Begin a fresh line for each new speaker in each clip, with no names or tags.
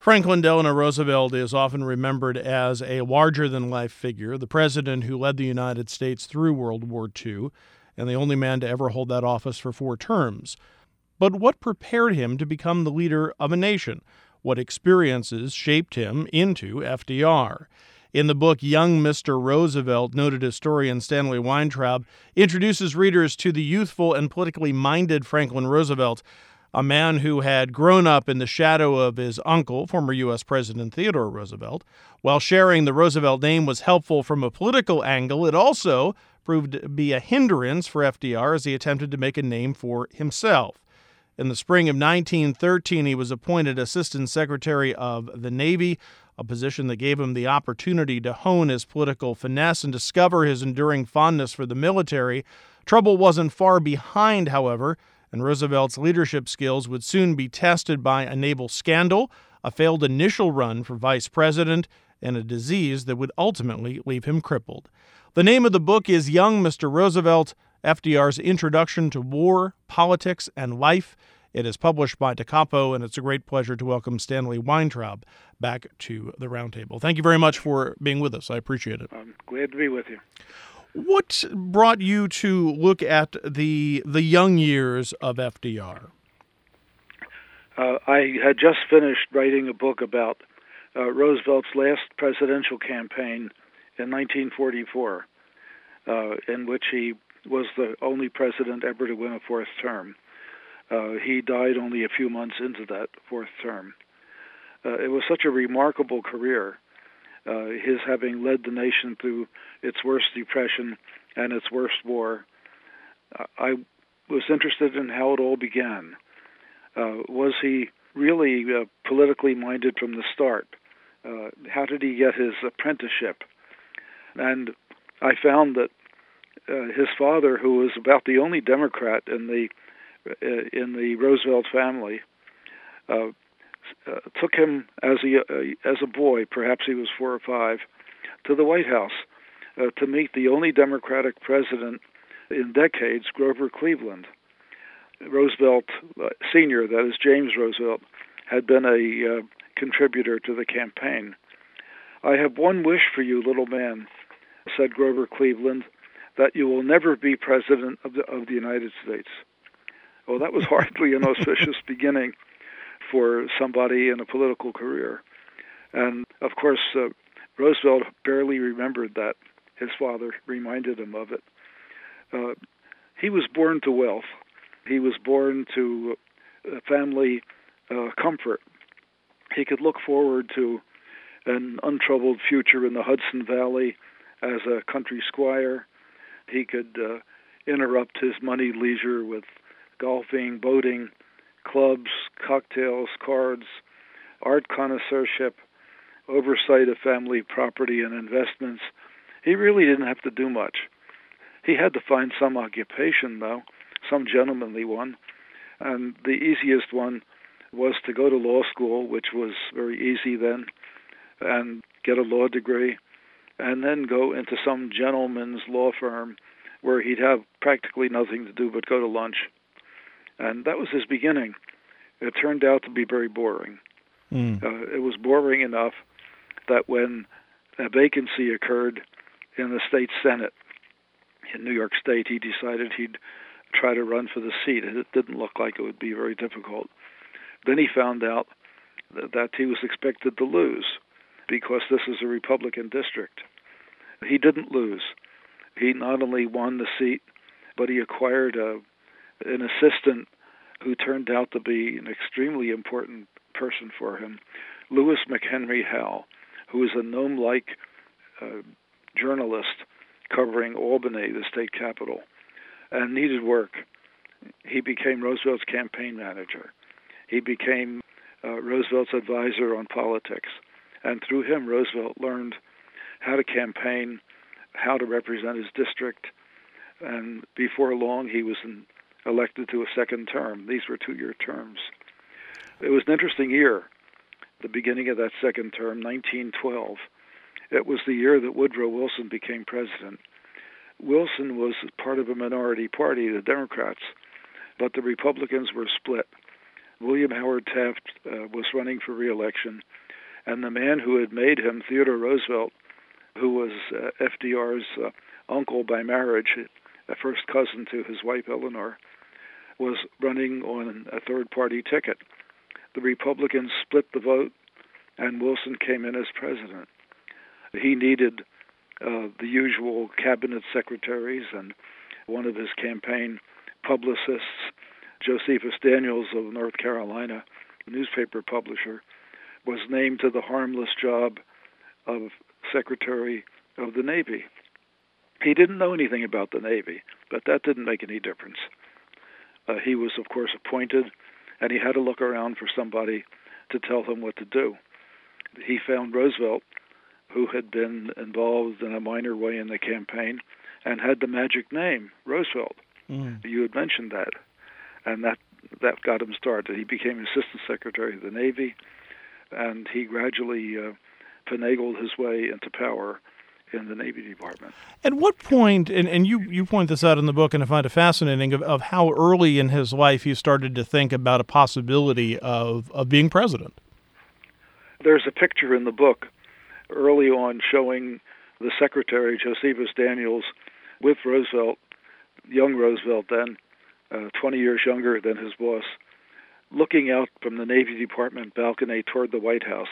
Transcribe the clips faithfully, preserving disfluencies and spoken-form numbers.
Franklin Delano Roosevelt is often remembered as a larger-than-life figure, the president who led the United States through World War Two, and the only man to ever hold that office for four terms. But what prepared him to become the leader of a nation? What experiences shaped him into F D R? In the book Young Mister Roosevelt, noted historian Stanley Weintraub introduces readers to the youthful and politically minded Franklin Roosevelt, a man who had grown up in the shadow of his uncle, former U S President Theodore Roosevelt. While sharing the Roosevelt name was helpful from a political angle, it also proved to be a hindrance for F D R as he attempted to make a name for himself. In the spring of nineteen thirteen, he was appointed Assistant Secretary of the Navy, a position that gave him the opportunity to hone his political finesse and discover his enduring fondness for the military. Trouble wasn't far behind, however, and Roosevelt's leadership skills would soon be tested by a naval scandal, a failed initial run for vice president, and a disease that would ultimately leave him crippled. The name of the book is Young Mister Roosevelt, F D R's Introduction to War, Politics, and Life. It is published by Da Capo, and it's a great pleasure to welcome Stanley Weintraub back to the roundtable. Thank you very much for being with us. I appreciate it.
I'm glad to be with you.
What brought you to look at the the young years of F D R?
Uh, I had just finished writing a book about uh, Roosevelt's last presidential campaign in nineteen forty-four, uh, in which he was the only president ever to win a fourth term. Uh, he died only a few months into that fourth term. Uh, it was such a remarkable career. Uh, his having led the nation through its worst depression and its worst war. Uh, I was interested in how it all began. Uh, was he really uh, politically minded from the start? Uh, how did he get his apprenticeship? And I found that uh, his father, who was about the only Democrat in the uh, in the Roosevelt family, uh, Uh, took him as a uh, as a boy, perhaps he was four or five, to the White House uh, to meet the only Democratic president in decades, Grover Cleveland. Roosevelt uh, Senior, that is James Roosevelt, had been a uh, contributor to the campaign. "I have one wish for you, little man," said Grover Cleveland, "that you will never be president of the of the United States." Well, that was hardly an auspicious beginning for somebody in a political career. And, of course, uh, Roosevelt barely remembered that. His father reminded him of it. Uh, he was born to wealth. He was born to uh, family uh, comfort. He could look forward to an untroubled future in the Hudson Valley as a country squire. He could uh, interrupt his moneyed leisure with golfing, boating, clubs, cocktails, cards, art connoisseurship, oversight of family property and investments. He really didn't have to do much. He had to find some occupation, though, some gentlemanly one. And the easiest one was to go to law school, which was very easy then, and get a law degree, and then go into some gentleman's law firm where he'd have practically nothing to do but go to lunch. And that was his beginning. It turned out to be very boring. Mm. Uh, it was boring enough that when a vacancy occurred in the state Senate in New York State, he decided he'd try to run for the seat, and it didn't look like it would be very difficult. Then he found out that, that he was expected to lose because this is a Republican district. He didn't lose. He not only won the seat, but he acquired a an assistant who turned out to be an extremely important person for him, Louis McHenry Howe, who was a gnome-like uh, journalist covering Albany, the state capital, and needed work. He became Roosevelt's campaign manager. He became uh, Roosevelt's advisor on politics. And through him, Roosevelt learned how to campaign, how to represent his district, and before long he was in elected to a second term. These were two-year terms. It was an interesting year, the beginning of that second term, nineteen twelve. It was the year that Woodrow Wilson became president. Wilson was part of a minority party, the Democrats, but the Republicans were split. William Howard Taft uh, was running for re-election, and the man who had made him, Theodore Roosevelt, who was uh, F D R's uh, uncle by marriage, a first cousin to his wife Eleanor, was running on a third-party ticket. The Republicans split the vote, and Wilson came in as president. He needed uh, the usual cabinet secretaries, and one of his campaign publicists, Josephus Daniels of North Carolina, a newspaper publisher, was named to the harmless job of Secretary of the Navy. He didn't know anything about the Navy, but that didn't make any difference. Uh, he was, of course, appointed, and he had to look around for somebody to tell him what to do. He found Roosevelt, who had been involved in a minor way in the campaign and had the magic name, Roosevelt. Mm. You had mentioned that. And that, that got him started. He became Assistant Secretary of the Navy, and he gradually uh, finagled his way into power in the Navy Department.
At what point, and, and you, you point this out in the book, and I find it fascinating, of, of how early in his life he started to think about a possibility of, of being president?
There's a picture in the book early on showing the secretary, Josephus Daniels, with Roosevelt, young Roosevelt then, uh, twenty years younger than his boss, looking out from the Navy Department balcony toward the White House.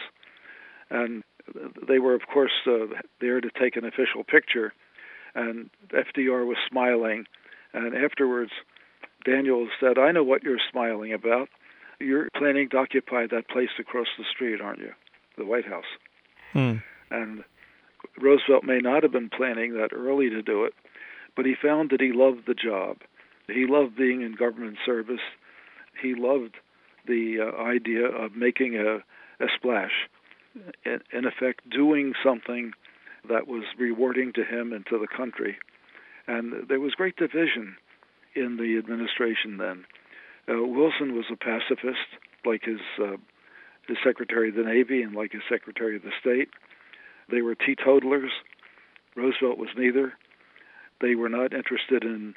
And they were, of course, uh, there to take an official picture, and F D R was smiling. And afterwards, Daniels said, "I know what you're smiling about. You're planning to occupy that place across the street, aren't you? The White House." Hmm. And Roosevelt may not have been planning that early to do it, but he found that he loved the job. He loved being in government service. He loved the uh, idea of making a, a splash, in, in effect doing something that was rewarding to him and to the country. And there was great division in the administration then. Uh, Wilson was a pacifist, like his uh, his Secretary of the Navy and like his Secretary of the State. They were teetotalers. Roosevelt was neither. They were not interested in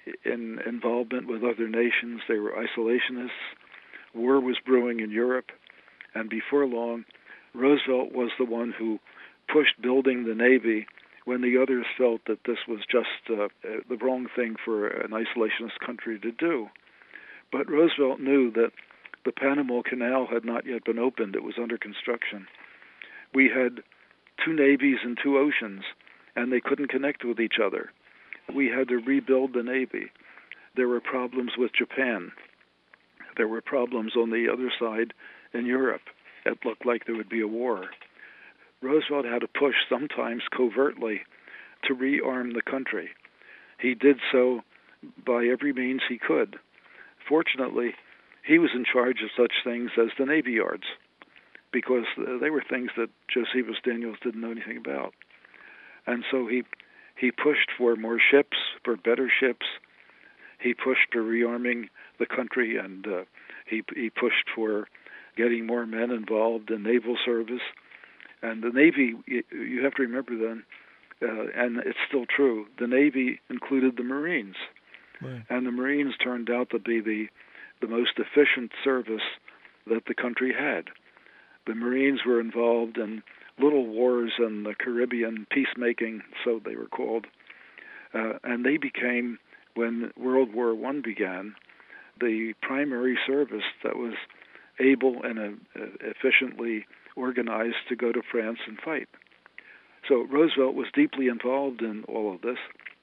in involvement with other nations. They were isolationists. War was brewing in Europe, and before long, Roosevelt was the one who pushed building the Navy when the others felt that this was just uh, the wrong thing for an isolationist country to do. But Roosevelt knew that the Panama Canal had not yet been opened. It was under construction. We had two navies and two oceans, and they couldn't connect with each other. We had to rebuild the Navy. There were problems with Japan. There were problems on the other side in Europe. It looked like there would be a war. Roosevelt had to push, sometimes covertly, to rearm the country. He did so by every means he could. Fortunately, he was in charge of such things as the Navy Yards, because they were things that Josephus Daniels didn't know anything about. And so he he pushed for more ships, for better ships. He pushed for rearming the country, and uh, he he pushed for getting more men involved in naval service. And the Navy, you have to remember then, uh, and it's still true, the Navy included the Marines. Right. And the Marines turned out to be the, the most efficient service that the country had. The Marines were involved in little wars in the Caribbean, peacemaking, so they were called. Uh, and they became, when World War One began, the primary service that was able and uh, efficiently organized to go to France and fight. So Roosevelt was deeply involved in all of this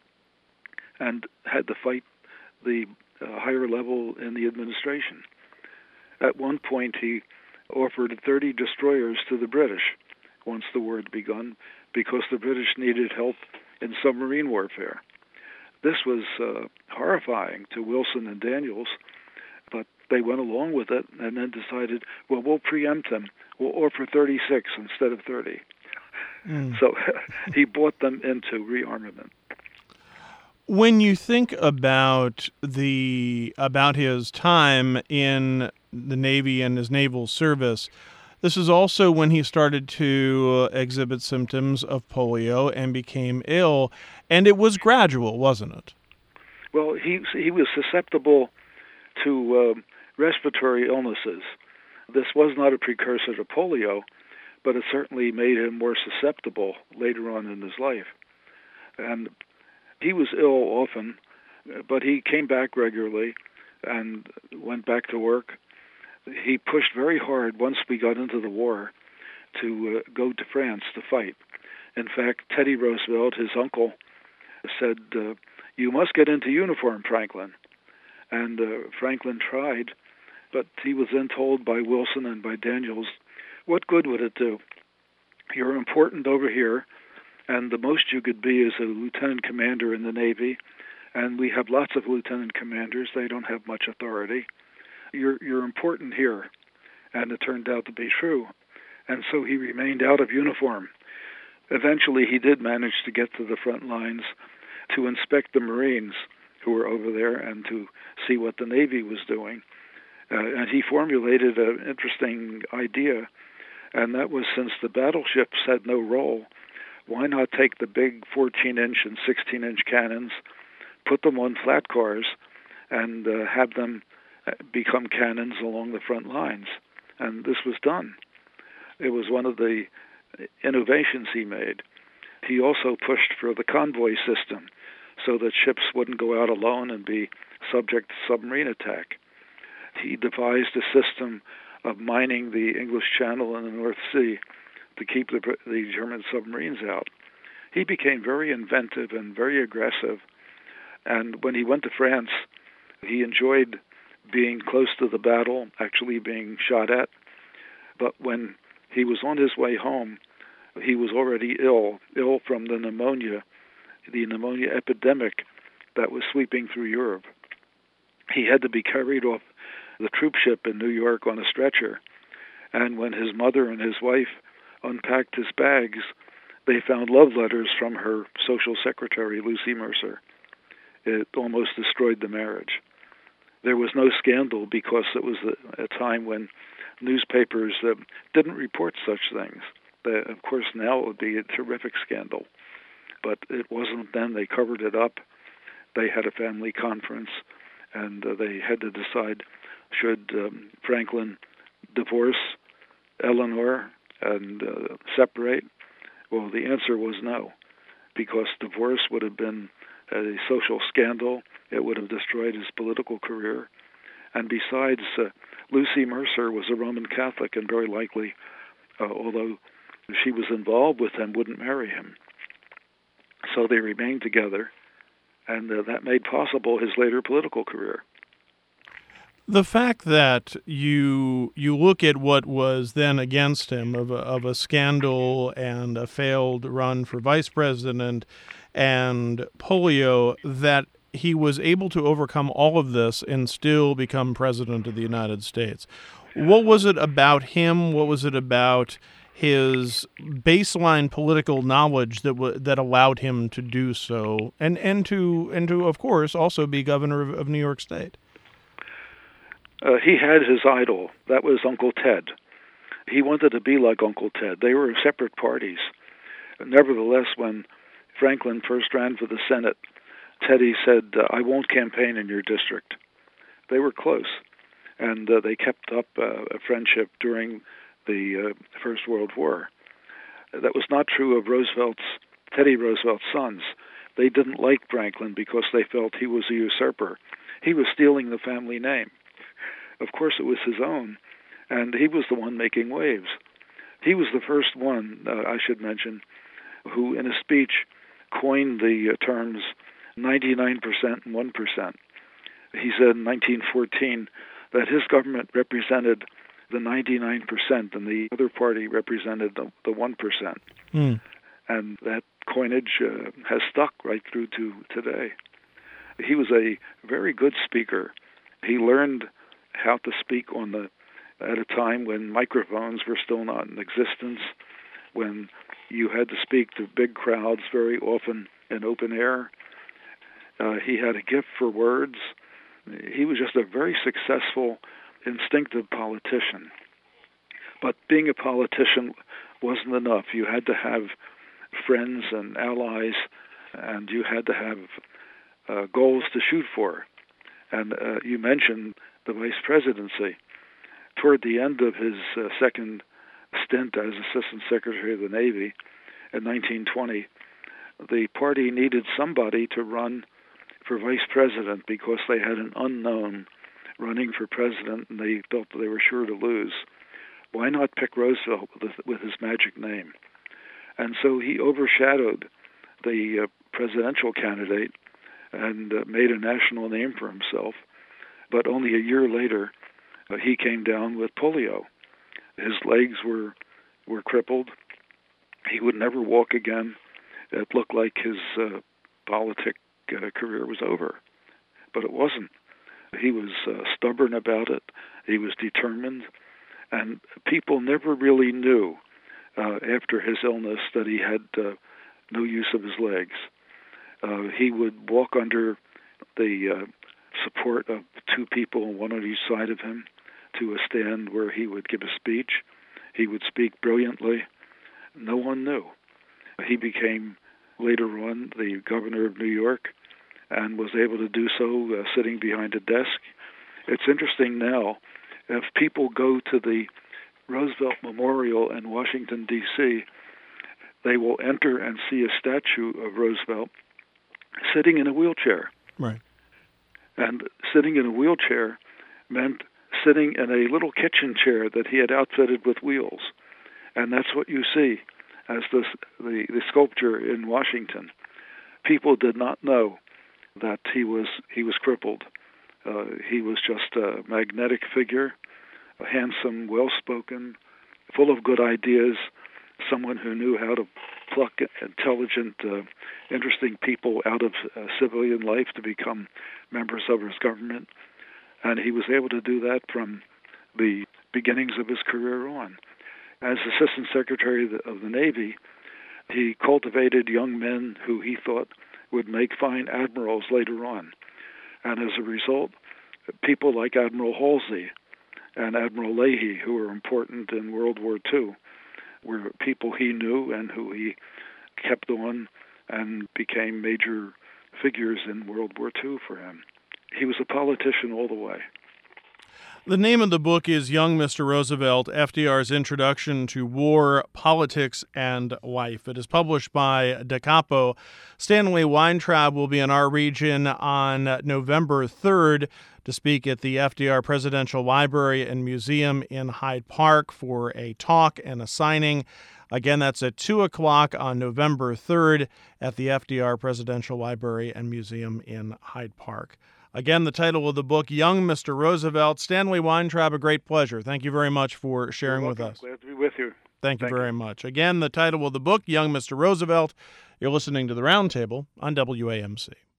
and had to fight the uh, higher level in the administration. At one point, he offered thirty destroyers to the British once the war had begun, because the British needed help in submarine warfare. This was uh, horrifying to Wilson and Daniels, but they went along with it and then decided, well, we'll preempt them. We'll offer thirty-six instead of thirty. Mm. So he brought them into rearmament.
When you think about the about his time in the Navy and his naval service, this is also when he started to exhibit symptoms of polio and became ill, and it was gradual, wasn't it?
Well, he he was susceptible to um, respiratory illnesses. This was not a precursor to polio, but it certainly made him more susceptible later on in his life. And he was ill often, but he came back regularly and went back to work. He pushed very hard once we got into the war to uh, go to France to fight. In fact, Teddy Roosevelt, his uncle, said, uh, "You must get into uniform, Franklin." And uh, Franklin tried, but he was then told by Wilson and by Daniels, what good would it do? You're important over here, and the most you could be is a lieutenant commander in the Navy, and we have lots of lieutenant commanders. They don't have much authority. You're, you're important here. And it turned out to be true. And so he remained out of uniform. Eventually, he did manage to get to the front lines to inspect the Marines who were over there and to see what the Navy was doing. Uh, and he formulated an interesting idea, and that was, since the battleships had no role, why not take the big fourteen-inch and sixteen-inch cannons, put them on flat cars, and uh, have them become cannons along the front lines? And this was done. It was one of the innovations he made. He also pushed for the convoy system so that ships wouldn't go out alone and be subject to submarine attack. He devised a system of mining the English Channel and the North Sea to keep the, the German submarines out. He became very inventive and very aggressive. And when he went to France, he enjoyed being close to the battle, actually being shot at. But when he was on his way home, he was already ill, ill from the pneumonia, the pneumonia epidemic that was sweeping through Europe. He had to be carried off the troop ship in New York on a stretcher. And when his mother and his wife unpacked his bags, they found love letters from her social secretary, Lucy Mercer. It almost destroyed the marriage. There was no scandal because it was a time when newspapers uh, didn't report such things. They, of course, now it would be a terrific scandal, but it wasn't then. They covered it up. They had a family conference, and uh, they had to decide, should um, Franklin divorce Eleanor and uh, separate? Well, the answer was no, because divorce would have been a social scandal. It would have destroyed his political career. And besides, uh, Lucy Mercer was a Roman Catholic and very likely, uh, although she was involved with him, wouldn't marry him. So they remained together, and uh, that made possible his later political career.
The fact that you you look at what was then against him of a, of a scandal and a failed run for vice president and polio, that he was able to overcome all of this and still become president of the United States. What was it about him? What was it about his baseline political knowledge that w- that allowed him to do so, and and to and to of course also be governor of, of New York State?
Uh, he had his idol. That was Uncle Ted. He wanted to be like Uncle Ted. They were separate parties. Nevertheless, when Franklin first ran for the Senate, Teddy said, uh, I won't campaign in your district. They were close, and uh, they kept up uh, a friendship during the uh, First World War. That was not true of Roosevelt's, Teddy Roosevelt's sons. They didn't like Franklin because they felt he was a usurper. He was stealing the family name. Of course, it was his own, and he was the one making waves. He was the first one, uh, I should mention, who in a speech coined the uh, terms ninety-nine percent and one percent. He said in nineteen fourteen that his government represented the ninety-nine percent and the other party represented the, the one percent. Mm. And that coinage uh, has stuck right through to today. He was a very good speaker. He learned how to speak on the at a time when microphones were still not in existence, when you had to speak to big crowds very often in open air. Uh, he had a gift for words. He was just a very successful, instinctive politician. But being a politician wasn't enough. You had to have friends and allies, and you had to have uh, goals to shoot for. And uh, you mentioned the vice presidency. Toward the end of his uh, second stint as Assistant Secretary of the Navy in nineteen twenty, the party needed somebody to run for vice president because they had an unknown running for president and they felt that they were sure to lose. Why not pick Roosevelt with, with his magic name? And so he overshadowed the uh, presidential candidate and uh, made a national name for himself. But only a year later, uh, he came down with polio. His legs were were crippled. He would never walk again. It looked like his uh, politic uh, career was over, but it wasn't. He was uh, stubborn about it. He was determined, and people never really knew uh, after his illness that he had uh, no use of his legs. Uh, he would walk under the uh, support of two people, one on each side of him, to a stand where he would give a speech. He would speak brilliantly. No one knew. He became, later on, the governor of New York and was able to do so uh, sitting behind a desk. It's interesting now, if people go to the Roosevelt Memorial in Washington, D C, they will enter and see a statue of Roosevelt sitting in a wheelchair.
Right.
And sitting in a wheelchair meant sitting in a little kitchen chair that he had outfitted with wheels. And that's what you see as the, the, the sculpture in Washington. People did not know that he was he was crippled. Uh, he was just a magnetic figure, a handsome, well-spoken, full of good ideas, someone who knew how to pluck intelligent, uh, interesting people out of uh, civilian life to become members of his government. And he was able to do that from the beginnings of his career on. As Assistant Secretary of the, of the Navy, he cultivated young men who he thought would make fine admirals later on. And as a result, people like Admiral Halsey and Admiral Leahy, who were important in World War Two, were people he knew and who he kept on and became major figures in World War Two for him. He was a politician all the way.
The name of the book is Young Mister Roosevelt, F D R's Introduction to War, Politics, and Life. It is published by Da Capo. Stanley Weintraub will be in our region on November third to speak at the F D R Presidential Library and Museum in Hyde Park for a talk and a signing. Again, that's at two o'clock on November third at the F D R Presidential Library and Museum in Hyde Park. Again, the title of the book, Young Mister Roosevelt. Stanley Weintraub, a great pleasure. Thank you very much for sharing with us.
Glad to be with you.
Thank you
Thank
very
you.
much. Again, the title of the book, Young Mister Roosevelt. You're listening to The Roundtable on W A M C.